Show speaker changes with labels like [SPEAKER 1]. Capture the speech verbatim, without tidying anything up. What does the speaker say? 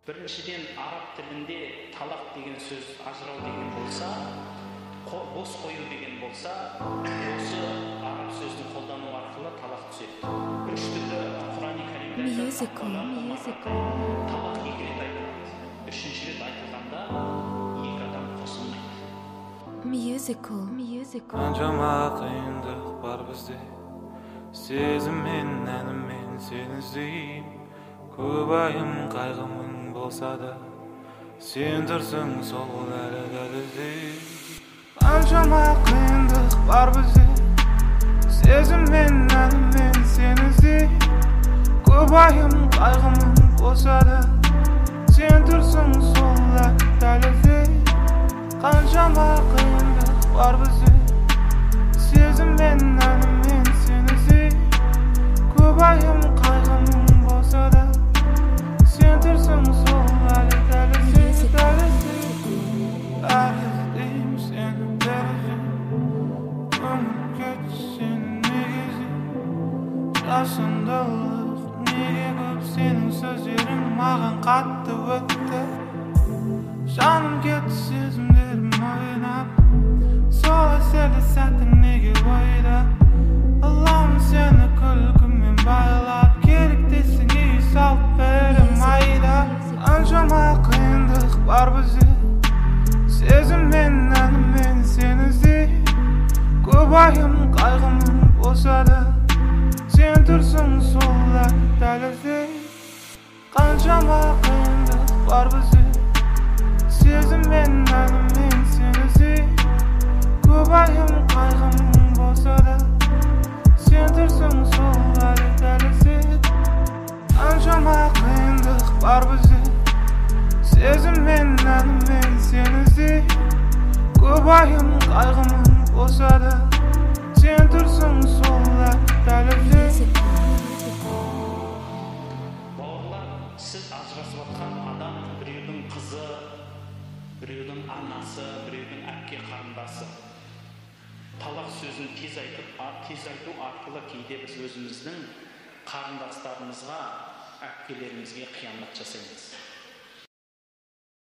[SPEAKER 1] Біріншіден, араб тілінде талақ деген сөз ажырау деген болса, бос қою деген болса, осы араб сөзін қолдану арқылы талақ түседі. Үш түрлі Құран-ы Кәрімде талақ екі рет айтылады. Үшінші рет айтылғанда екі адам қосылмайды.
[SPEAKER 2] Musical, musical.
[SPEAKER 3] Қаншама қиындық бар бізде, сезіммен, әніммен сені іздеймін. Көп айым қайғымын болса да, сен тұрсың сол әлі дәлізде. Қаншама қиындық бар бізде, сезіммен, әніммен сені іздеймін. Көп айым қайғымын болса да, сен тұрсың сол әлі дәлізде. Қаншама қиындық бар бізде, сезіммен, әніммен сені іздеймін. Көп айым қайғымын болса да, сен тұрсың сол әлі дәлізде, дәлізде. Әлі іздеймін сені дәлізде, көңіл кетсең неге іздеймін. Жасындылық неге көп, сенің сөздерің маған қатты өтті. Жаным кетті, сезімдерім ойнап, сол әсерлі сәтің неге ойда. Аламын сені күлкіммен байлап, керек десең үй салып берем айда. Қаншама қиындық бар бізде, сезіммен, әніммен сені іздеймін. Көп айым қайғымын болса да, сен тұрсың сол әлі дәлізде. Қаншама қиындық бар бізде, сезіммен, әніммен сені іздеймін. Көп айым қайғымын болса да, сен тұрсың сол әлі дәлізде. Қаншама қиындық бар бізде, сезіммен, әніммен сені іздеймін. Көп айым қайғымын болса да, сен тұрсың сол әлі дәлізде.
[SPEAKER 1] Бауырлар, сіз ажырасып жатқан адам біреудің қызы, біреудің анасы, біреудің әпке қарындасы. Талақ сөзін тез айтып, тез айту арқылы кейде біз өзіміздің қарындастарымызға, әпкелерімізге қиянат жасаймыз.